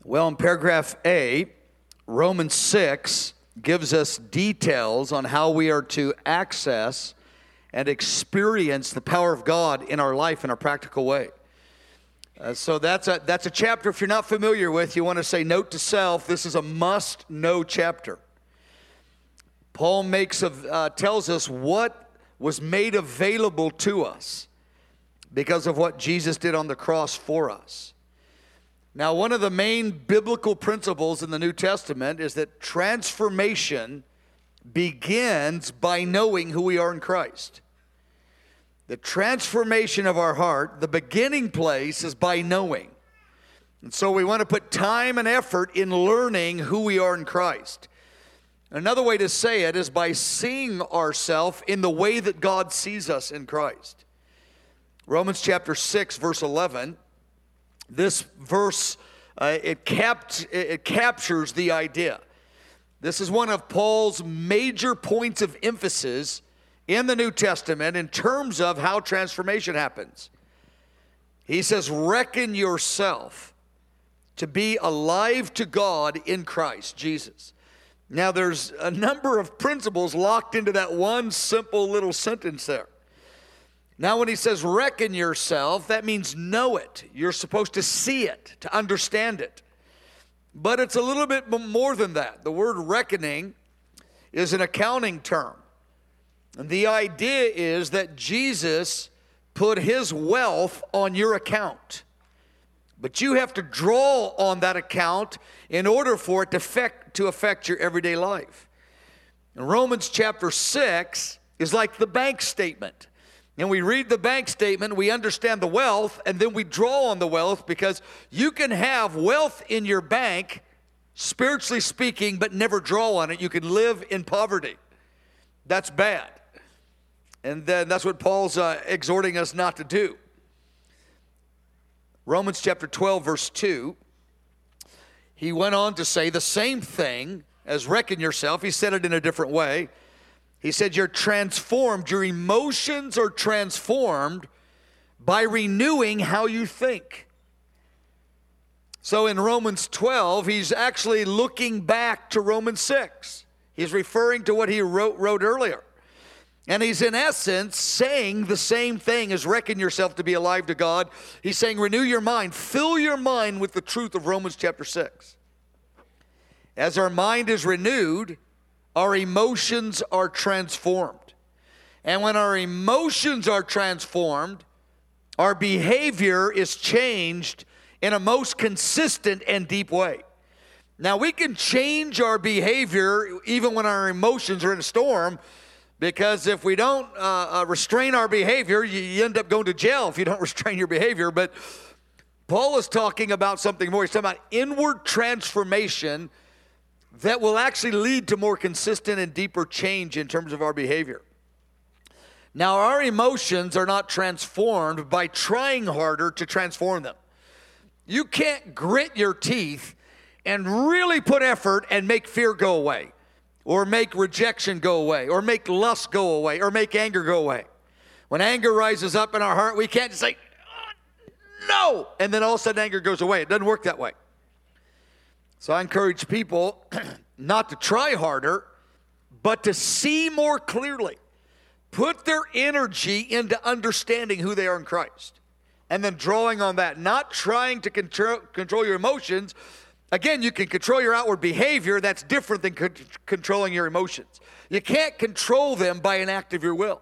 Well, in paragraph A, Romans 6 gives us details on how we are to access and experience the power of God in our life in a practical way. So that's a chapter, if you're not familiar with, you want to say, note to self, this is a must-know chapter. Paul tells us what was made available to us because of what Jesus did on the cross for us. Now, one of the main biblical principles in the New Testament is that transformation begins by knowing who we are in Christ. The transformation of our heart, the beginning place is by knowing. And so we want to put time and effort in learning who we are in Christ. Another way to say it is by seeing ourselves in the way that God sees us in Christ. Romans chapter 6, verse 11, this verse, it captures the idea. This is one of Paul's major points of emphasis in the New Testament in terms of how transformation happens. He says, reckon yourself to be alive to God in Christ Jesus. Now, there's a number of principles locked into that one simple little sentence there. Now, when he says reckon yourself, that means know it. You're supposed to see it, to understand it. But it's a little bit more than that. The word reckoning is an accounting term. And the idea is that Jesus put his wealth on your account. But you have to draw on that account in order for it to affect your everyday life. And Romans chapter 6 is like the bank statement. And we read the bank statement, we understand the wealth, and then we draw on the wealth, because you can have wealth in your bank, spiritually speaking, but never draw on it. You can live in poverty. That's bad. And then that's what Paul's exhorting us not to do. Romans chapter 12, verse 2, he went on to say the same thing as reckon yourself. He said it in a different way. He said you're transformed, your emotions are transformed by renewing how you think. So in Romans 12, he's actually looking back to Romans 6. He's referring to what he wrote earlier. And he's in essence saying the same thing as reckon yourself to be alive to God. He's saying renew your mind. Fill your mind with the truth of Romans chapter 6. As our mind is renewed, our emotions are transformed. And when our emotions are transformed, our behavior is changed in a most consistent and deep way. Now, we can change our behavior even when our emotions are in a storm, because if we don't restrain our behavior, you end up going to jail if you don't restrain your behavior. But Paul is talking about something more. He's talking about inward transformation that will actually lead to more consistent and deeper change in terms of our behavior. Now, our emotions are not transformed by trying harder to transform them. You can't grit your teeth and really put effort and make fear go away, or make rejection go away, or make lust go away, or make anger go away. When anger rises up in our heart, we can't just say, no, and then all of a sudden anger goes away. It doesn't work that way. So I encourage people not to try harder, but to see more clearly. Put their energy into understanding who they are in Christ, and then drawing on that, not trying to control your emotions. Again, you can control your outward behavior. That's different than controlling your emotions. You can't control them by an act of your will.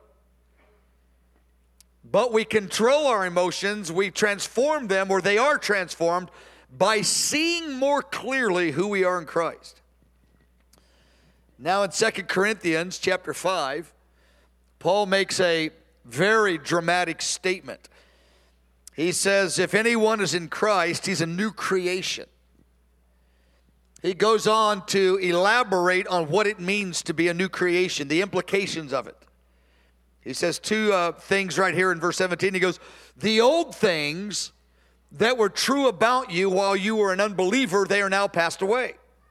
But we control our emotions. We transform them, or they are transformed, by seeing more clearly who we are in Christ. Now in 2 Corinthians chapter 5, Paul makes a very dramatic statement. He says, if anyone is in Christ, he's a new creation. He goes on to elaborate on what it means to be a new creation, the implications of it. He says two things right here in verse 17. He goes, the old things that were true about you while you were an unbeliever, they are now passed away.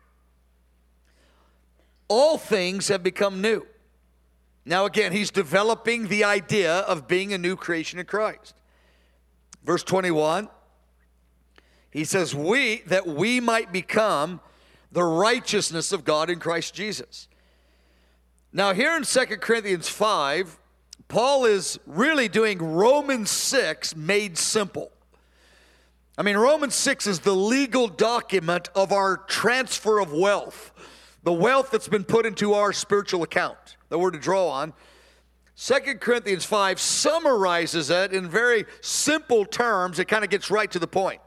All things have become new. Now again, he's developing the idea of being a new creation in Christ. Verse 21, He says, that we might become the righteousness of God in Christ Jesus. Now here in 2 Corinthians 5, Paul is really doing Romans 6 made simple. I mean, Romans 6 is the legal document of our transfer of wealth, the wealth that's been put into our spiritual account that we're to draw on. 2 Corinthians 5 summarizes it in very simple terms. It kind of gets right to the point.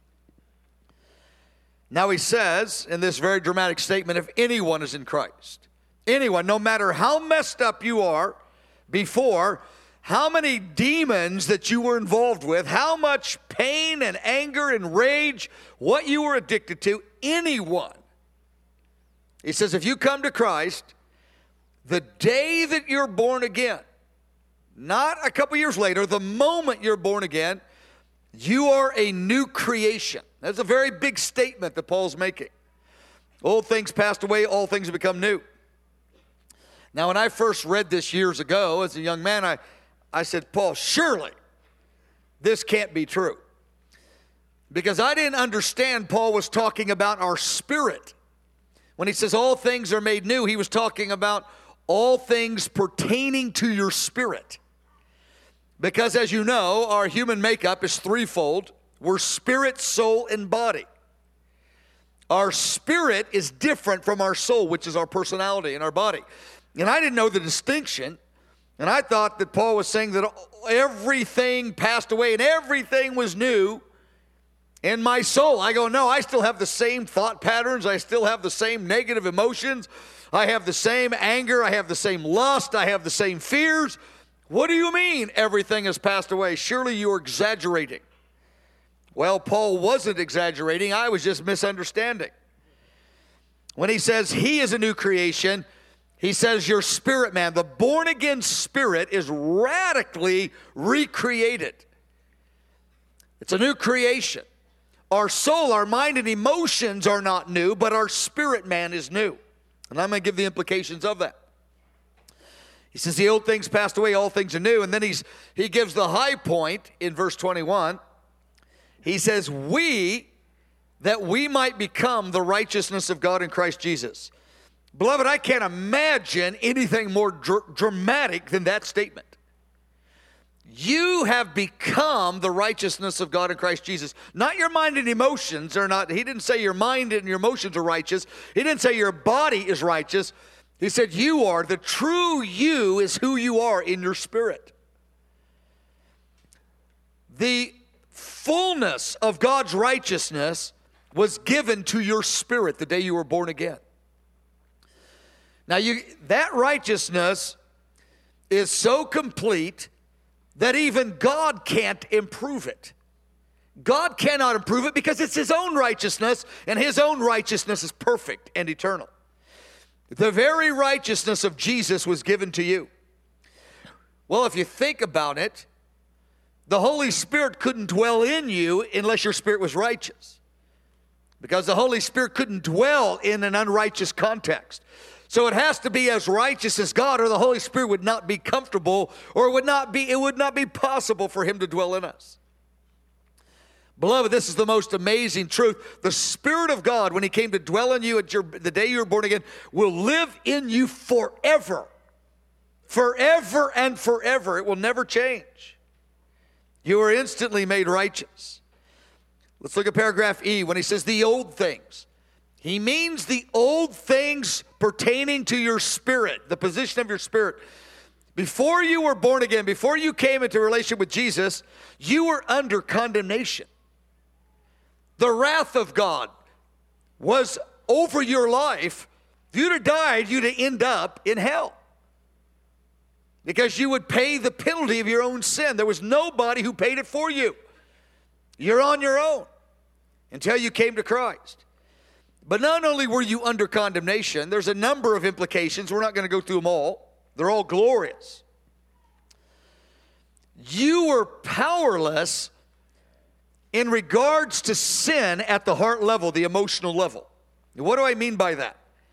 Now he says in this very dramatic statement, if anyone is in Christ, anyone, no matter how messed up you are before, how many demons that you were involved with, how much pain and anger and rage, what you were addicted to, anyone. He says, if you come to Christ, the day that you're born again, not a couple years later, the moment you're born again, you are a new creation. That's a very big statement that Paul's making. Old things passed away, all things have become new. Now, when I first read this years ago as a young man, I said, Paul, surely this can't be true. Because I didn't understand Paul was talking about our spirit. When he says all things are made new, he was talking about all things pertaining to your spirit. Because as you know, our human makeup is threefold. We're spirit, soul, and body. Our spirit is different from our soul, which is our personality and our body. And I didn't know the distinction. And I thought that Paul was saying that everything passed away and everything was new in my soul. I go, no, I still have the same thought patterns. I still have the same negative emotions. I have the same anger. I have the same lust. I have the same fears. What do you mean everything has passed away? Surely you're exaggerating. Well, Paul wasn't exaggerating. I was just misunderstanding. When he says he is a new creation, he says your spirit man, the born-again spirit, is radically recreated. It's a new creation. Our soul, our mind, and emotions are not new, but our spirit man is new. And I'm going to give the implications of that. He says the old things passed away, all things are new. And then he gives the high point in verse 21. He says, that we might become the righteousness of God in Christ Jesus. Beloved, I can't imagine anything more dramatic than that statement. You have become the righteousness of God in Christ Jesus. Not your mind and emotions are not. He didn't say your mind and your emotions are righteous. He didn't say your body is righteous. He said you are. The true you is who you are in your spirit. The fullness of God's righteousness was given to your spirit the day you were born again. Now, that righteousness is so complete that even God can't improve it. God cannot improve it because it's His own righteousness, and His own righteousness is perfect and eternal. The very righteousness of Jesus was given to you. Well, if you think about it, the Holy Spirit couldn't dwell in you unless your spirit was righteous. Because the Holy Spirit couldn't dwell in an unrighteous context. So it has to be as righteous as God, or the Holy Spirit would not be comfortable, or it would not be possible for Him to dwell in us. Beloved, this is the most amazing truth. The Spirit of God, when He came to dwell in you the day you were born again, will live in you forever. Forever and forever. It will never change. You are instantly made righteous. Let's look at paragraph E when he says the old things. He means the old things pertaining to your spirit, the position of your spirit. Before you were born again, before you came into relationship with Jesus, you were under condemnation. The wrath of God was over your life. If you'd have died, you'd have ended up in hell. Because you would pay the penalty of your own sin. There was nobody who paid it for you. You're on your own until you came to Christ. But not only were you under condemnation, there's a number of implications. We're not going to go through them all. They're all glorious. You were powerless in regards to sin at the heart level, the emotional level. What do I mean by that?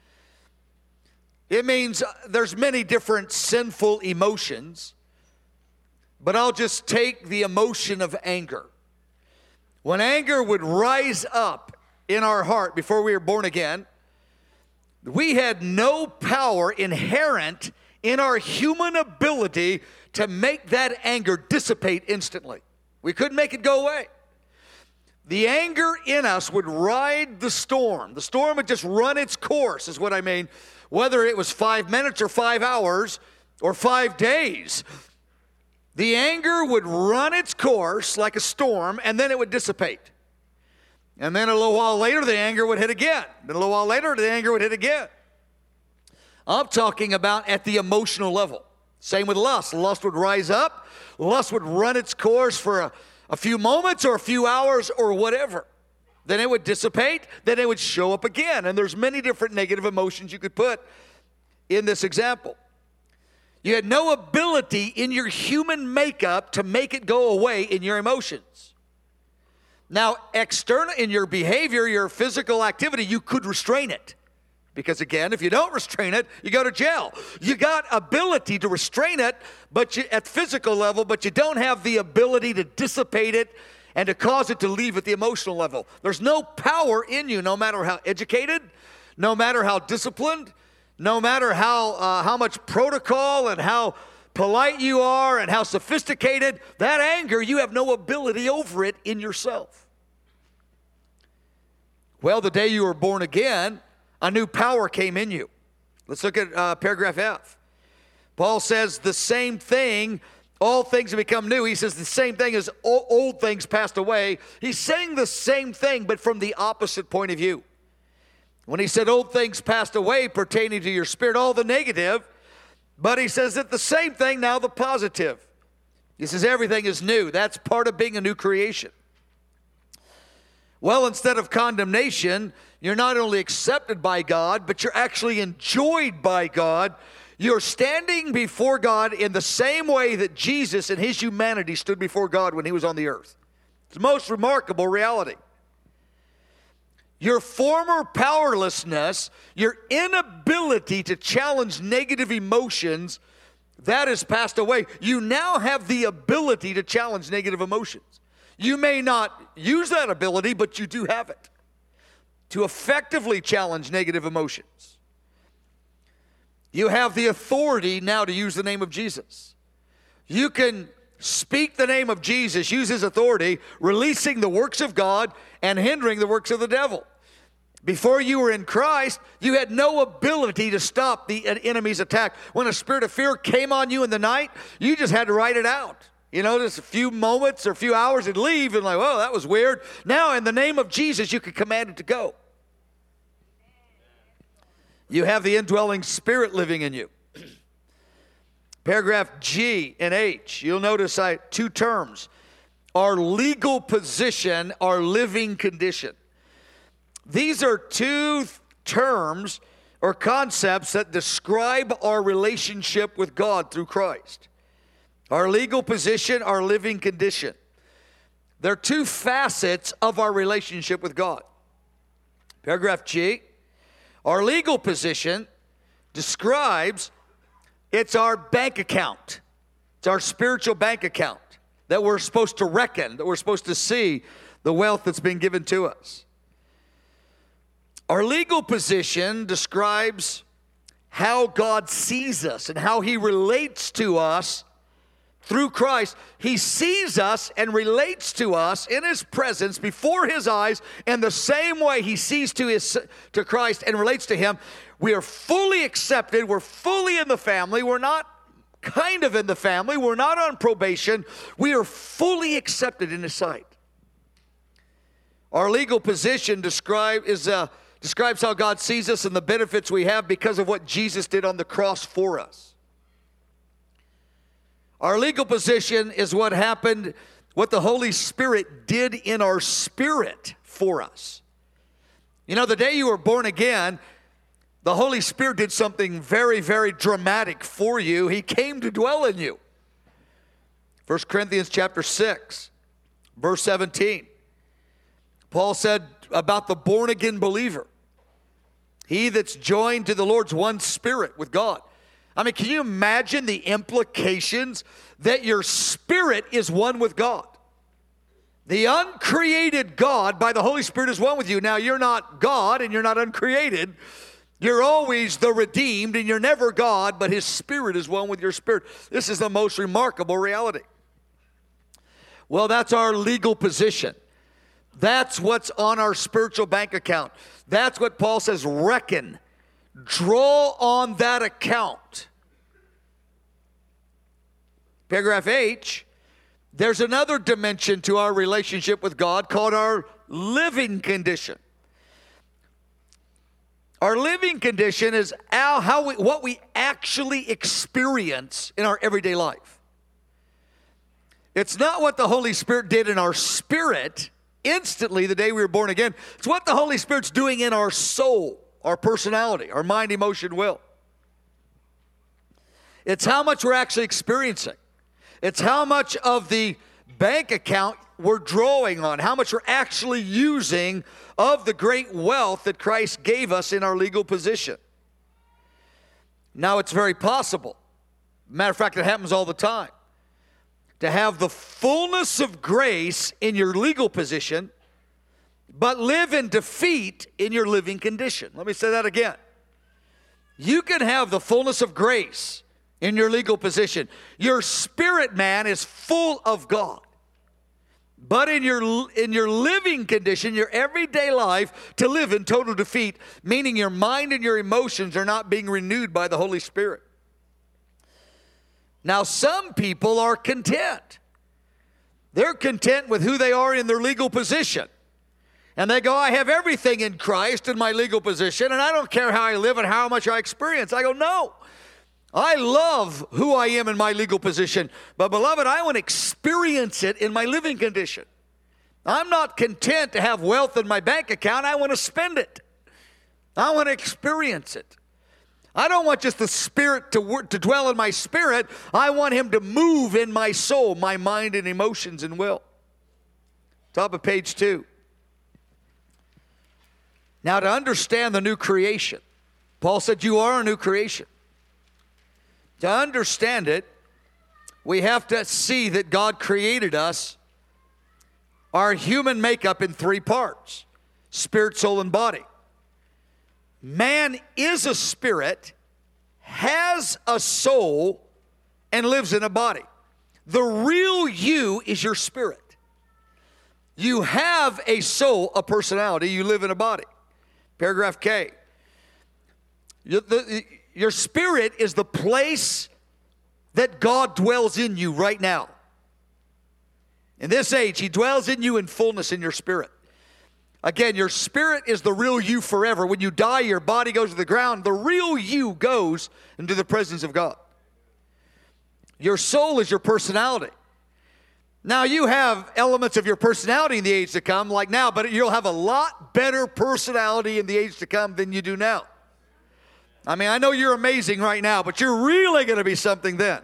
It means there's many different sinful emotions, but I'll just take the emotion of anger. when anger would rise up in our heart before we were born again, we had no power inherent in our human ability to make that anger dissipate instantly. We couldn't make it go away. The anger in us would ride the storm. The storm would just run its course, is what I mean, whether it was 5 minutes or 5 hours or 5 days. The anger would run its course like a storm, and then it would dissipate. And then a little while later, the anger would hit again. Then a little while later, the anger would hit again. I'm talking about at the emotional level. Same with lust. Lust would rise up. Lust would run its course for a few moments or a few hours or whatever. Then it would dissipate. Then it would show up again. And there's many different negative emotions you could put in this example. You had no ability in your human makeup to make it go away in your emotions. Now, external in your behavior, your physical activity, you could restrain it. Because again, if you don't restrain it, you go to jail. You got ability to restrain it, but at physical level, but you don't have the ability to dissipate it and to cause it to leave at the emotional level. There's no power in you, no matter how educated, no matter how disciplined, no matter how much protocol and how polite you are and how sophisticated, that anger, you have no ability over it in yourself. Well, the day you were born again, a new power came in you. Let's look at paragraph F. Paul says the same thing, all things have become new. He says the same thing as old things passed away. He's saying the same thing, but from the opposite point of view. When he said old things passed away pertaining to your spirit, all the negative, but he says that the same thing now, the positive. He says everything is new. That's part of being a new creation. Well, instead of condemnation, you're not only accepted by God, but you're actually enjoyed by God. You're standing before God in the same way that Jesus in his humanity stood before God when he was on the earth. It's the most remarkable reality. Your former powerlessness, your inability to challenge negative emotions, that has passed away. You now have the ability to challenge negative emotions. You may not use that ability, but you do have it to effectively challenge negative emotions. You have the authority now to use the name of Jesus. You can speak the name of Jesus, use his authority, releasing the works of God and hindering the works of the devil. Before you were in Christ, you had no ability to stop the enemy's attack. When a spirit of fear came on you in the night, you just had to write it out. You know, just a few moments or a few hours and leave and like, oh, that was weird. Now, in the name of Jesus, you can command it to go. You have the indwelling spirit living in you. Paragraph G and H, you'll notice two terms. Our legal position, our living condition. These are two terms or concepts that describe our relationship with God through Christ. Our legal position, our living condition. They're two facets of our relationship with God. Paragraph G, our legal position describes it's our bank account. It's our spiritual bank account that we're supposed to reckon, that we're supposed to see the wealth that's been given to us. Our legal position describes how God sees us and how he relates to us through Christ. He sees us and relates to us in his presence before his eyes in the same way he sees to Christ and relates to him. We are fully accepted. We're fully in the family. We're not kind of in the family. We're not on probation. We are fully accepted in his sight. Our legal position describes how God sees us and the benefits we have because of what Jesus did on the cross for us. Our legal position is what happened, what the Holy Spirit did in our spirit for us. You know, the day you were born again, the Holy Spirit did something very, very dramatic for you. He came to dwell in you. 1 Corinthians chapter 6, verse 17. Paul said about the born-again believer, he that's joined to the Lord's one spirit with God. I mean, can you imagine the implications that your spirit is one with God? The uncreated God by the Holy Spirit is one with you. Now, you're not God and you're not uncreated. You're always the redeemed, and you're never God, but His Spirit is one with your spirit. This is the most remarkable reality. Well, that's our legal position. That's what's on our spiritual bank account. That's what Paul says, reckon. Draw on that account. Paragraph H, there's another dimension to our relationship with God called our living condition. Our living condition is what we actually experience in our everyday life. It's not what the Holy Spirit did in our spirit instantly the day we were born again. It's what the Holy Spirit's doing in our soul, our personality, our mind, emotion, will. It's how much we're actually experiencing. It's how much of the bank account we're drawing on, how much we're actually using of the great wealth that Christ gave us in our legal position. Now, it's very possible, matter of fact, it happens all the time, to have the fullness of grace in your legal position, but live in defeat in your living condition. Let me say that again. You can have the fullness of grace in your legal position. Your spirit man is full of God. But in your living condition, your everyday life, to live in total defeat, meaning your mind and your emotions are not being renewed by the Holy Spirit. Now, some people are content. They're content with who they are in their legal position. And they go, I have everything in Christ in my legal position, and I don't care how I live and how much I experience. I go, no. I love who I am in my legal position, but beloved, I want to experience it in my living condition. I'm not content to have wealth in my bank account. I want to spend it. I want to experience it. I don't want just the Spirit to dwell in my spirit. I want Him to move in my soul, my mind and emotions and will. Top of page 2. Now, to understand the new creation, Paul said you are a new creation. To understand it, we have to see that God created us, our human makeup, in 3 parts: spirit, soul, and body. Man is a spirit, has a soul, and lives in a body. The real you is your spirit. You have a soul, a personality, you live in a body. Paragraph K. Your spirit is the place that God dwells in you right now. In this age, He dwells in you in fullness in your spirit. Again, your spirit is the real you forever. When you die, your body goes to the ground. The real you goes into the presence of God. Your soul is your personality. Now, you have elements of your personality in the age to come, like now, but you'll have a lot better personality in the age to come than you do now. I mean, I know you're amazing right now, but you're really going to be something then.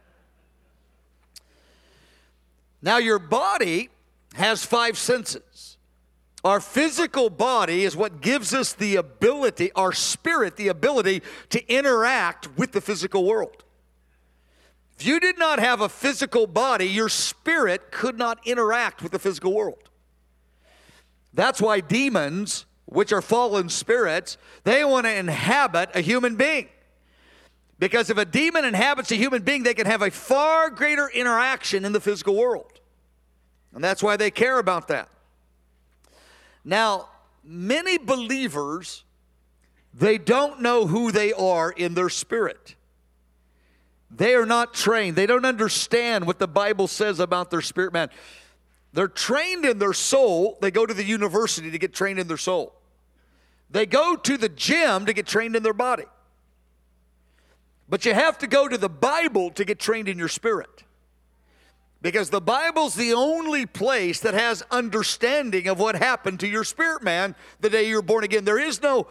Now, your body has 5 senses. Our physical body is what gives us the ability, our spirit, the ability to interact with the physical world. If you did not have a physical body, your spirit could not interact with the physical world. That's why demons, which are fallen spirits, they want to inhabit a human being. Because if a demon inhabits a human being, they can have a far greater interaction in the physical world. And that's why they care about that. Now, many believers, they don't know who they are in their spirit. They are not trained. They don't understand what the Bible says about their spirit man. They're trained in their soul. They go to the university to get trained in their soul. They go to the gym to get trained in their body. But you have to go to the Bible to get trained in your spirit. Because the Bible's the only place that has understanding of what happened to your spirit man the day you were born again. There is no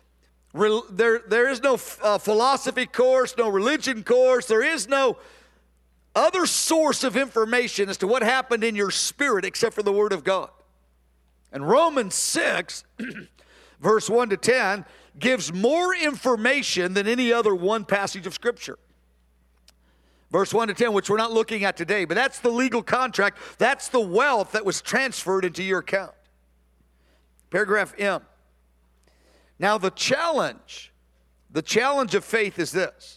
philosophy course, no religion course. There is no other source of information as to what happened in your spirit except for the Word of God. And Romans 6, verse 1 to 10, gives more information than any other one passage of Scripture. Verse 1 to 10, which we're not looking at today, but that's the legal contract. That's the wealth that was transferred into your account. Paragraph M. Now the challenge of faith is this.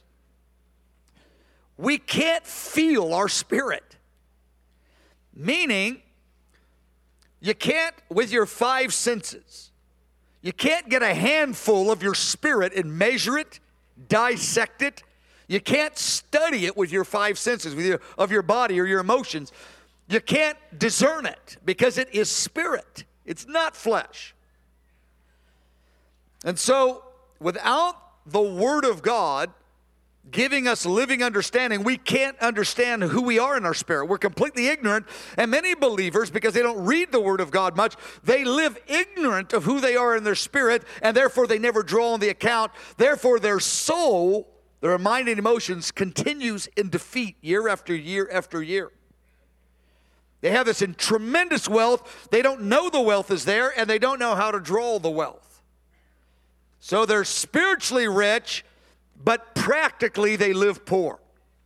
We can't feel our spirit. Meaning, you can't, with your five senses, you can't get a handful of your spirit and measure it, dissect it. You can't study it with your five senses, of your body or your emotions. You can't discern it because it is spirit. It's not flesh. And so, without the Word of God giving us living understanding, we can't understand who we are in our spirit. We're completely ignorant. And many believers, because they don't read the Word of God much, they live ignorant of who they are in their spirit, and therefore they never draw on the account. Therefore, their soul, their mind and emotions, continues in defeat year after year after year. They have this in tremendous wealth. They don't know the wealth is there, and they don't know how to draw the wealth. So they're spiritually rich, but practically they live poor.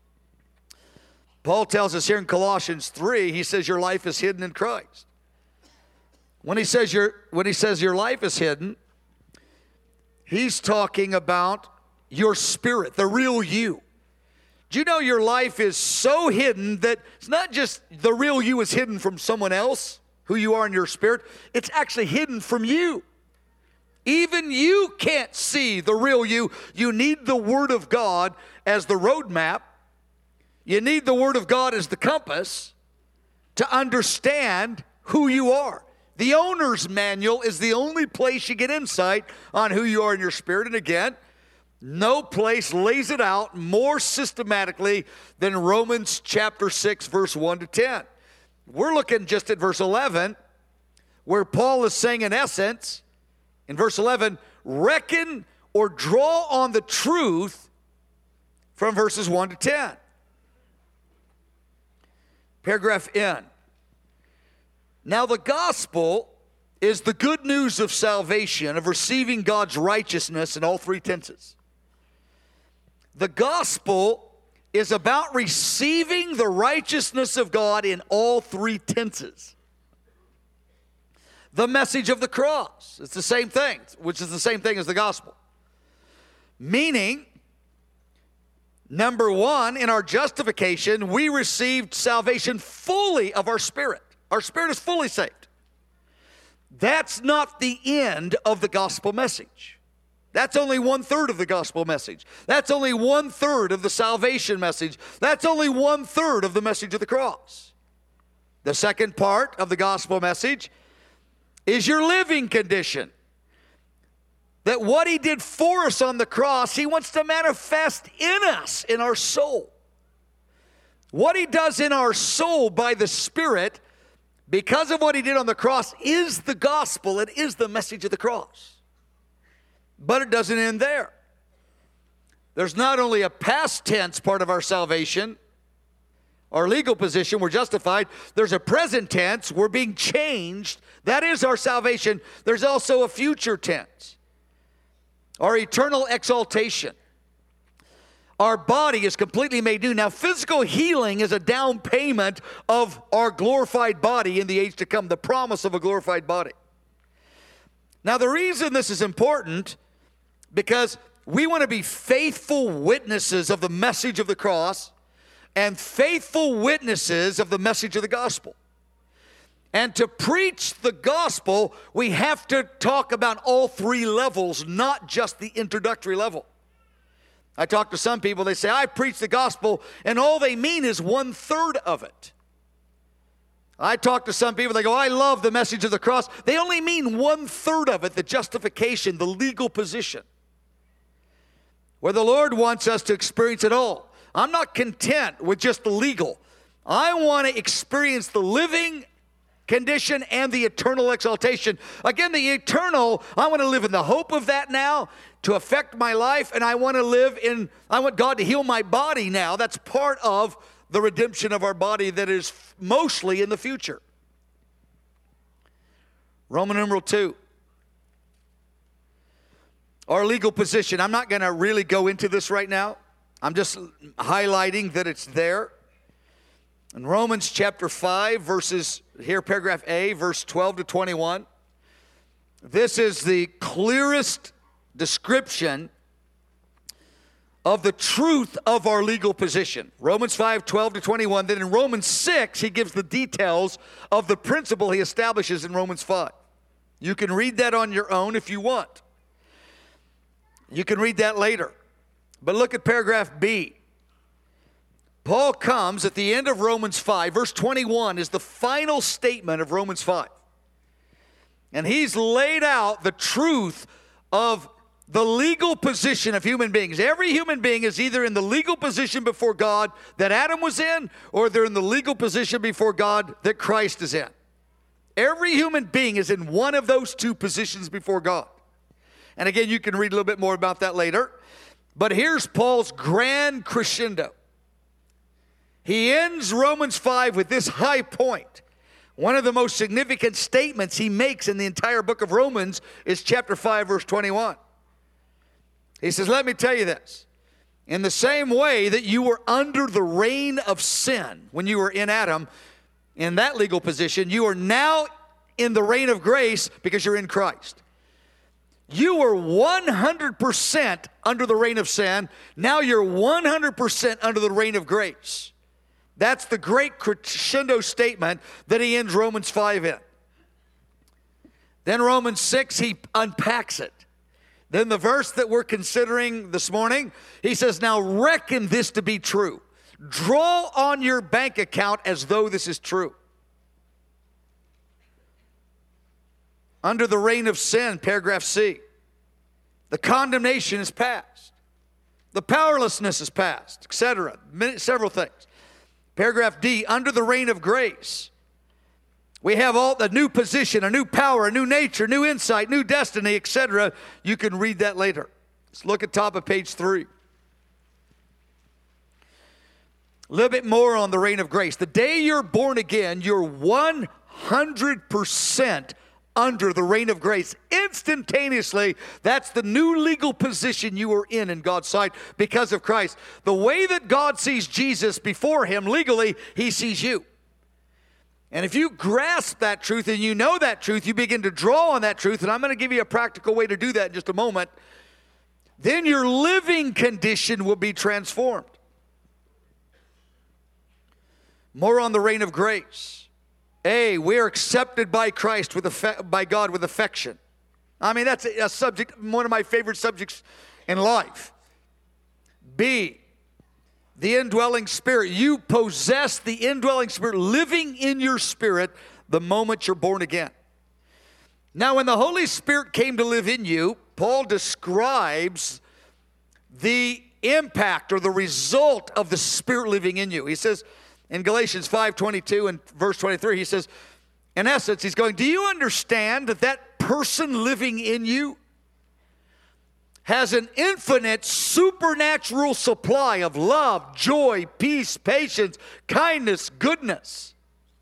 Paul tells us here in Colossians 3, he says your life is hidden in Christ. When he says your life is hidden, he's talking about your spirit, the real you. Do you know your life is so hidden that it's not just the real you is hidden from someone else, who you are in your spirit, it's actually hidden from you. Even you can't see the real you. You need the Word of God as the roadmap. You need the Word of God as the compass to understand who you are. The owner's manual is the only place you get insight on who you are in your spirit. And again, no place lays it out more systematically than Romans chapter 6, verse 1 to 10. We're looking just at verse 11, where Paul is saying in essence, in verse 11, reckon or draw on the truth from verses 1 to 10. Paragraph N. Now the gospel is the good news of salvation, of receiving God's righteousness in all three tenses. The gospel is about receiving the righteousness of God in all three tenses. The message of the cross, it's the same thing, which is the same thing as the gospel. Meaning, number one, in our justification, we received salvation fully of our spirit. Our spirit is fully saved. That's not the end of the gospel message. That's only 1/3 of the gospel message. That's only 1/3 of the salvation message. That's only 1/3 of the message of the cross. The second part of the gospel message is your living condition. That what he did for us on the cross, he wants to manifest in us, in our soul. What he does in our soul by the Spirit, because of what he did on the cross, is the gospel. It is the message of the cross. But it doesn't end there. There's not only a past tense part of our salvation, our legal position, we're justified. There's a present tense, we're being changed. That is our salvation. There's also a future tense, our eternal exaltation. Our body is completely made new. Now, physical healing is a down payment of our glorified body in the age to come, the promise of a glorified body. Now, the reason this is important, because we want to be faithful witnesses of the message of the cross and faithful witnesses of the message of the gospel. And to preach the gospel, we have to talk about all three levels, not just the introductory level. I talk to some people, they say, I preach the gospel, and all they mean is 1/3 of it. I talk to some people, they go, I love the message of the cross. They only mean 1/3 of it, the justification, the legal position, where the Lord wants us to experience it all. I'm not content with just the legal. I want to experience the living condition and the eternal exaltation. Again, the eternal, I want to live in the hope of that now to affect my life, and I want God to heal my body now. That's part of the redemption of our body that is mostly in the future. Roman numeral 2. Our legal position. I'm not going to really go into this right now. I'm just highlighting that it's there. In Romans chapter 5, verses, here paragraph A, verse 12 to 21. This is the clearest description of the truth of our legal position. Romans 5, 12 to 21. Then in Romans 6, he gives the details of the principle he establishes in Romans 5. You can read that on your own if you want. You can read that later. But look at paragraph B. Paul comes at the end of Romans 5. Verse 21 is the final statement of Romans 5. And he's laid out the truth of the legal position of human beings. Every human being is either in the legal position before God that Adam was in, or they're in the legal position before God that Christ is in. Every human being is in one of those two positions before God. And again, you can read a little bit more about that later. But here's Paul's grand crescendo. He ends Romans 5 with this high point. One of the most significant statements he makes in the entire book of Romans is chapter 5, verse 21. He says, let me tell you this. In the same way that you were under the reign of sin when you were in Adam, in that legal position, you are now in the reign of grace because you're in Christ. You were 100% under the reign of sin. Now you're 100% under the reign of grace. That's the great crescendo statement that he ends Romans 5 in. Then Romans 6, he unpacks it. Then the verse that we're considering this morning, he says, now reckon this to be true. Draw on your bank account as though this is true. Under the reign of sin, paragraph C, the condemnation is past. The powerlessness is past, etc. Several things. Paragraph D, under the reign of grace, we have all the new position, a new power, a new nature, new insight, new destiny, etc. You can read that later. Let's look at top of page 3. A little bit more on the reign of grace. The day you're born again, you're 100% under the reign of grace. Instantaneously, that's the new legal position you are in God's sight because of Christ. The way that God sees Jesus before him legally, he sees you. And if you grasp that truth and you know that truth, you begin to draw on that truth, and I'm going to give you a practical way to do that in just a moment, then your living condition will be transformed. More on the reign of grace. A, we are accepted by Christ by God with affection. I mean, that's a subject, one of my favorite subjects in life. B, the indwelling spirit. You possess the indwelling spirit living in your spirit the moment you're born again. Now, when the Holy Spirit came to live in you, Paul describes the impact or the result of the Spirit living in you. He says in Galatians 5:22 and verse 23, he says, in essence, he's going, do you understand that that person living in you has an infinite supernatural supply of love, joy, peace, patience, kindness, goodness,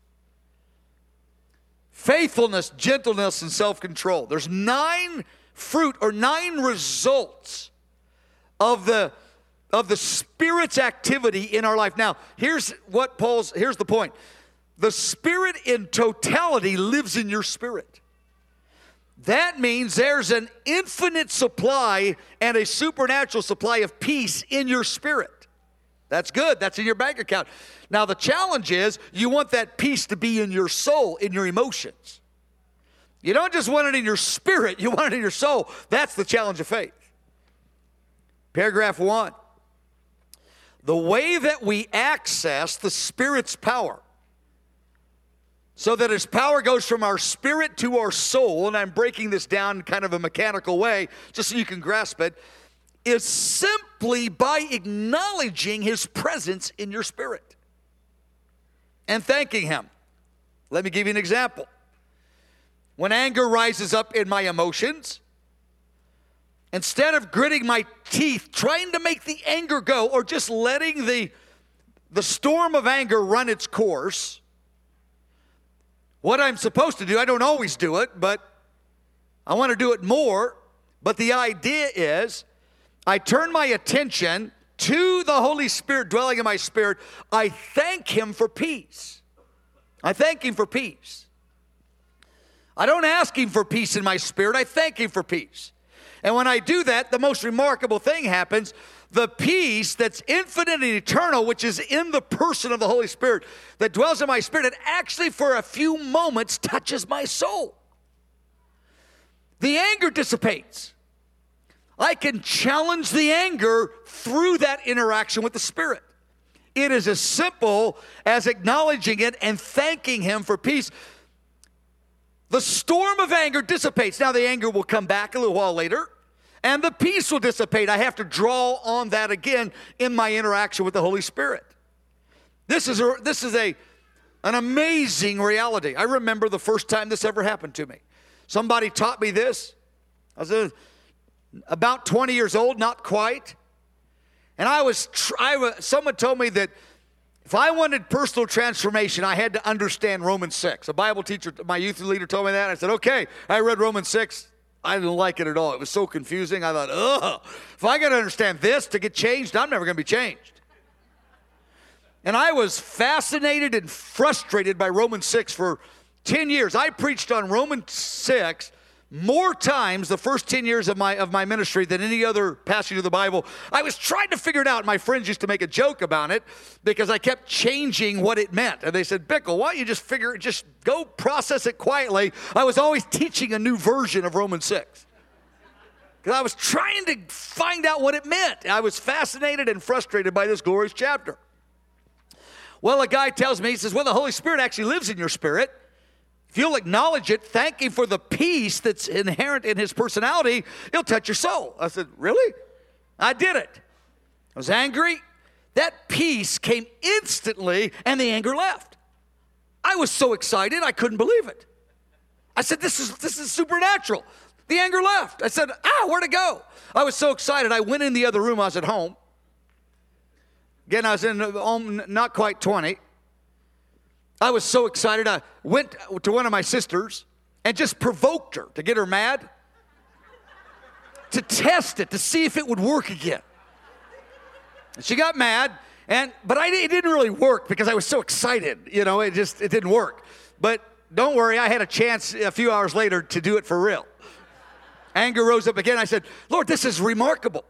faithfulness, gentleness, and self-control? There's 9 fruit or 9 results of the Spirit's activity in our life. Now, here's the point. The Spirit in totality lives in your spirit. That means there's an infinite supply and a supernatural supply of peace in your spirit. That's good. That's in your bank account. Now, the challenge is you want that peace to be in your soul, in your emotions. You don't just want it in your spirit, you want it in your soul. That's the challenge of faith. Paragraph 1. The way that we access the Spirit's power, so that His power goes from our spirit to our soul, and I'm breaking this down in kind of a mechanical way, just so you can grasp it, is simply by acknowledging His presence in your spirit and thanking Him. Let me give you an example. When anger rises up in my emotions, instead of gritting my teeth, trying to make the anger go, or just letting the storm of anger run its course, what I'm supposed to do, I don't always do it, but I want to do it more. But the idea is I turn my attention to the Holy Spirit dwelling in my spirit, I thank Him for peace. I thank Him for peace. I don't ask Him for peace in my spirit. I thank Him for peace. And when I do that, the most remarkable thing happens. The peace that's infinite and eternal, which is in the person of the Holy Spirit that dwells in my spirit, it actually for a few moments touches my soul. The anger dissipates. I can challenge the anger through that interaction with the Spirit. It is as simple as acknowledging it and thanking Him for peace. The storm of anger dissipates. Now the anger will come back a little while later, and the peace will dissipate. I have to draw on that again in my interaction with the Holy Spirit. This is an amazing reality. I remember the first time this ever happened to me. Somebody taught me this. I was about 20 years old, not quite. And someone told me that if I wanted personal transformation, I had to understand Romans 6. A Bible teacher, my youth leader told me that. I said, okay. I read Romans 6. I didn't like it at all. It was so confusing. I thought, if I got to understand this to get changed, I'm never going to be changed. And I was fascinated and frustrated by Romans 6 for 10 years. I preached on Romans 6 more times the first 10 years of my ministry than any other passage of the Bible. I was trying to figure it out. My friends used to make a joke about it because I kept changing what it meant. And they said, Bickle, why don't you just go process it quietly? I was always teaching a new version of Romans 6. Because I was trying to find out what it meant. I was fascinated and frustrated by this glorious chapter. Well, a guy tells me, he says, well, the Holy Spirit actually lives in your spirit. If you'll acknowledge it, thank Him for the peace that's inherent in His personality, He'll touch your soul. I said, really? I did it. I was angry. That peace came instantly, and the anger left. I was so excited, I couldn't believe it. I said, this is supernatural. The anger left. I said, where'd it go? I was so excited, I went in the other room. I was at home. Again, I was in home, not quite 20. I was so excited, I went to one of my sisters and just provoked her to get her mad, to test it, to see if it would work again. And she got mad, but it didn't really work because I was so excited. It didn't work. But don't worry, I had a chance a few hours later to do it for real. Anger rose up again. I said, Lord, this is remarkable.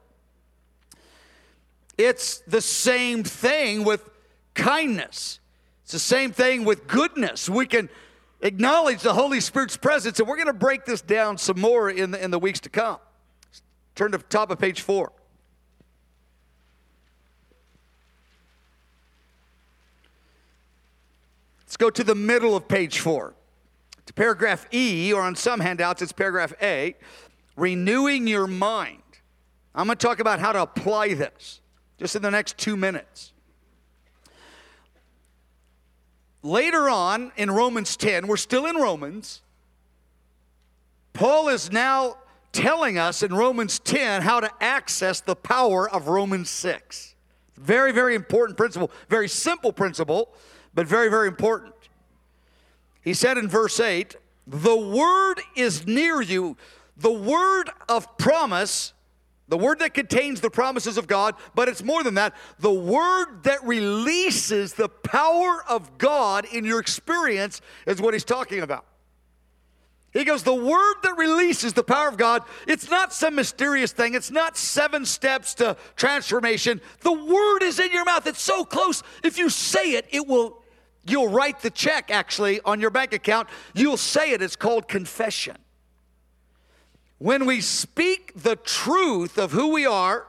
It's the same thing with kindness. It's the same thing with goodness. We can acknowledge the Holy Spirit's presence, and we're going to break this down some more in the weeks to come. Turn to the top of page 4. Let's go to the middle of page 4. To paragraph E, or on some handouts, it's paragraph A, renewing your mind. I'm going to talk about how to apply this just in the next 2 minutes. Later on in Romans 10, we're still in Romans, Paul is now telling us in Romans 10 how to access the power of Romans 6. Very, very important principle. Very simple principle, but very, very important. He said in verse 8, the word is near you. The word of promise, the word that contains the promises of God, but it's more than that. The word that releases the power of God in your experience is what he's talking about. He goes, the word that releases the power of God, it's not some mysterious thing. It's not 7 steps to transformation. The word is in your mouth. It's so close. If you say it, you'll write the check actually on your bank account. You'll say it. It's called confession. When we speak the truth of who we are,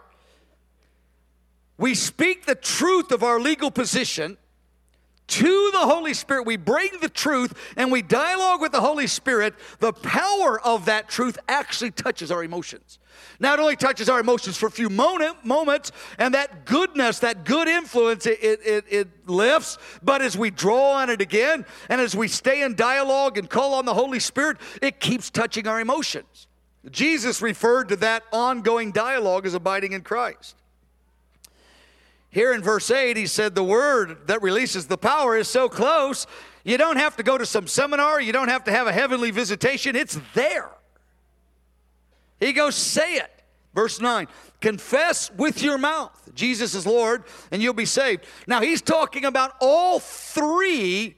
we speak the truth of our legal position to the Holy Spirit. We bring the truth and we dialogue with the Holy Spirit. The power of that truth actually touches our emotions. Not only touches our emotions for a few moments, and that goodness, that good influence, it lifts, but as we draw on it again, and as we stay in dialogue and call on the Holy Spirit, it keeps touching our emotions. Jesus referred to that ongoing dialogue as abiding in Christ. Here in verse 8, he said the word that releases the power is so close, you don't have to go to some seminar, you don't have to have a heavenly visitation, it's there. He goes, say it. Verse 9, confess with your mouth Jesus is Lord and you'll be saved. Now he's talking about all three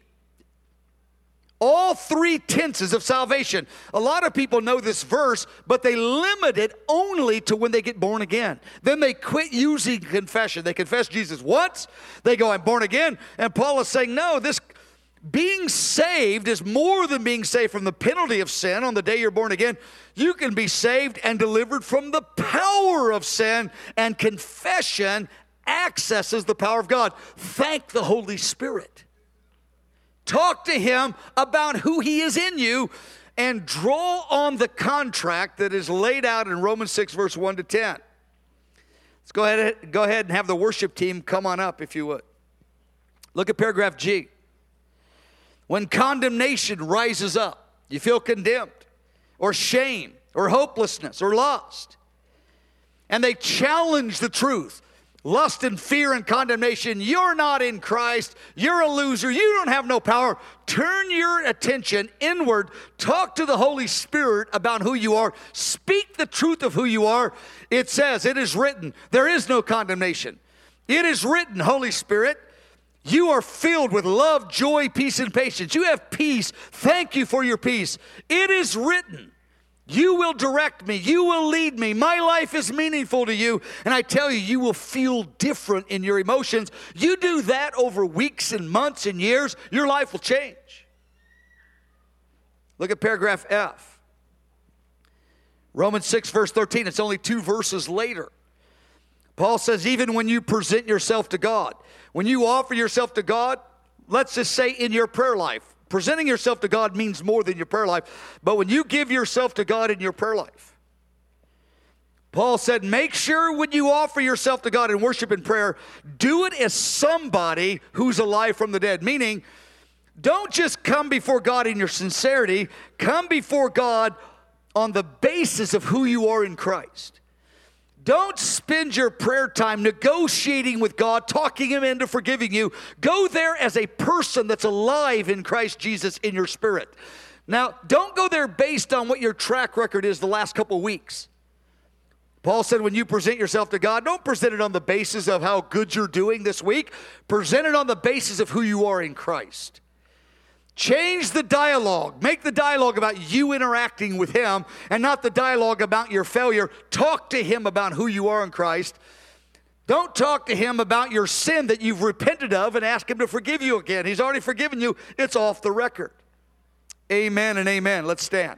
tenses of salvation. A lot of people know this verse, but they limit it only to when they get born again. Then they quit using confession. They confess Jesus once, they go, I'm born again. And Paul is saying, no, this being saved is more than being saved from the penalty of sin on the day you're born again. You can be saved and delivered from the power of sin, and confession accesses the power of God. Thank the Holy Spirit. Talk to him about who he is in you and draw on the contract that is laid out in Romans 6, verse 1 to 10. Let's go ahead and have the worship team come on up, if you would. Look at paragraph G. When condemnation rises up, you feel condemned or shame or hopelessness or lost, and they challenge the truth. Lust and fear and condemnation. You're not in Christ. You're a loser. You don't have no power. Turn your attention inward. Talk to the Holy Spirit about who you are. Speak the truth of who you are. It says, it is written, there is no condemnation. It is written, Holy Spirit, you are filled with love, joy, peace, and patience. You have peace. Thank you for your peace. It is written. You will direct me. You will lead me. My life is meaningful to you. And I tell you, you will feel different in your emotions. You do that over weeks and months and years, your life will change. Look at paragraph F. Romans 6, verse 13. It's only 2 verses later. Paul says, even when you present yourself to God, when you offer yourself to God, let's just say in your prayer life, presenting yourself to God means more than your prayer life. But when you give yourself to God in your prayer life, Paul said, make sure when you offer yourself to God in worship and prayer, do it as somebody who's alive from the dead. Meaning, don't just come before God in your sincerity. Come before God on the basis of who you are in Christ. Don't spend your prayer time negotiating with God, talking him into forgiving you. Go there as a person that's alive in Christ Jesus in your spirit. Now, don't go there based on what your track record is the last couple weeks. Paul said when you present yourself to God, don't present it on the basis of how good you're doing this week. Present it on the basis of who you are in Christ. Change the dialogue. Make the dialogue about you interacting with him and not the dialogue about your failure. Talk to him about who you are in Christ. Don't talk to him about your sin that you've repented of and ask him to forgive you again. He's already forgiven you. It's off the record. Amen and amen. Let's stand.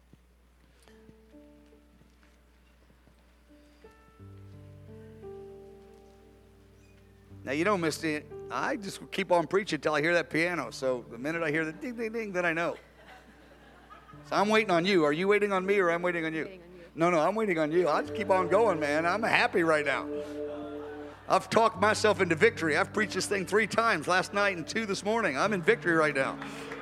Now, you don't miss it. I just keep on preaching until I hear that piano. So the minute I hear the ding, ding, ding, then I know. So I'm waiting on you. Are you waiting on me or I'm waiting on you? No, I'm waiting on you. I just keep on going, man. I'm happy right now. I've talked myself into victory. I've preached this thing 3 times last night and 2 this morning. I'm in victory right now.